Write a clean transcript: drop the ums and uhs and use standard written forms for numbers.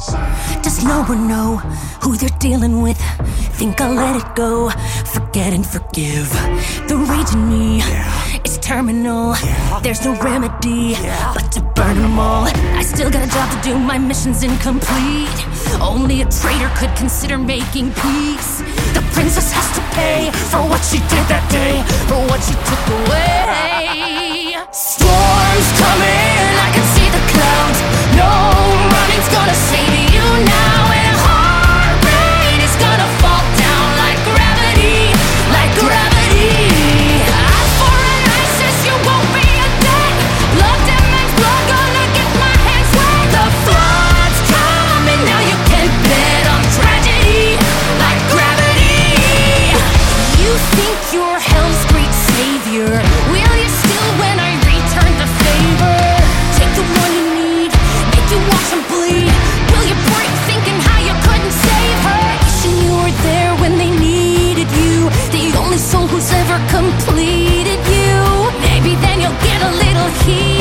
Does no one know who they're dealing with? Think I'll let it go, forget and forgive. The rage in me, it's terminal. There's no remedy but to burn them all. I still got a job to do, my mission's incomplete. Only a traitor could consider making peace. The princess has to pay for what she did that day, for what she took away. Storms coming, I can see the clouds. No running's gonna save you now. And heart rate is gonna fall down like gravity, like gravity. Eye for an ISIS, you won't be a dead. Blood demon's blood, gonna get my hands wet. The flood's coming, now you can bet on tragedy, like gravity. You think you're hell's great savior? Will you still when I return the favor? Take the one you need, make you watch him bleed. Will you break thinking how you couldn't save her? Wishing you were there when they needed you, the only soul who's ever completed you. Maybe then you'll get a little heat.